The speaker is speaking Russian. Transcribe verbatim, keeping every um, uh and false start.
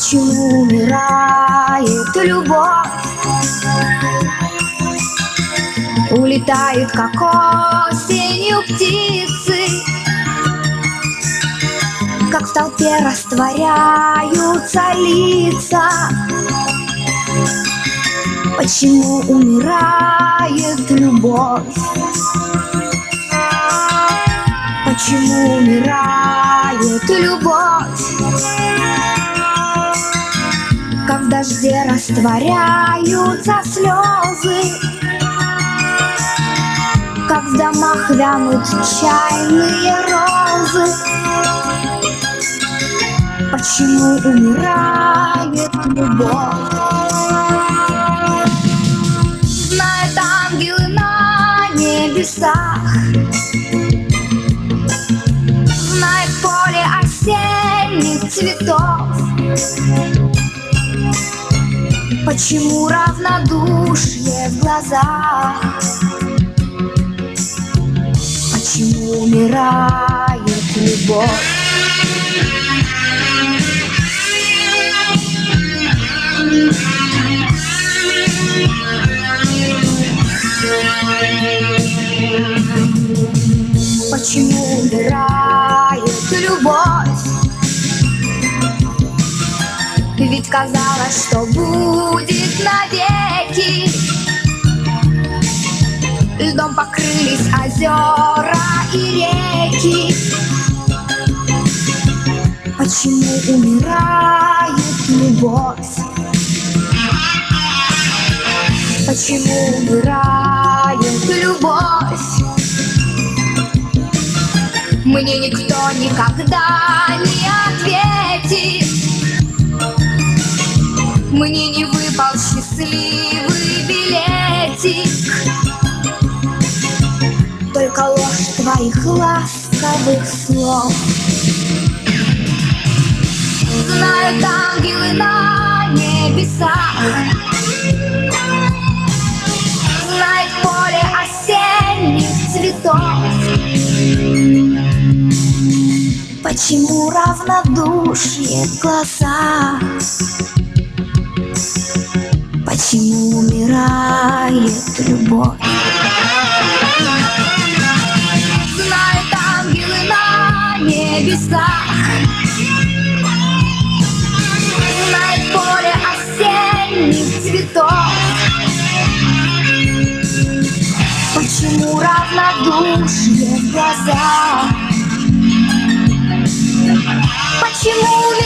Почему умирает любовь? Улетают, как осенью птицы, как в толпе растворяются лица. Почему умирает любовь? Почему умирает любовь? Как в дожде растворяются слезы, как в домах вянут чайные розы. Почему умирает любовь? Знают ангелы на небесах, знает поле осенних цветов. Почему равнодушие в глазах? Почему умирает любовь? Почему умирает любовь? Ведь казалось, что будет навеки. Льдом покрылись озера и реки. Почему умирает любовь? Почему умирает любовь? Мне никто никогда не ответит. Мне не выпал счастливый билетик. Только ложь твоих ласковых слов. Знают ангелы на небесах, знает поле осенних цветов. Почему равнодушие в глазах? Почему умирает любовь? Знают ангелы на небесах, знает поле осенних цветов. Почему равнодушие в глазах? Почему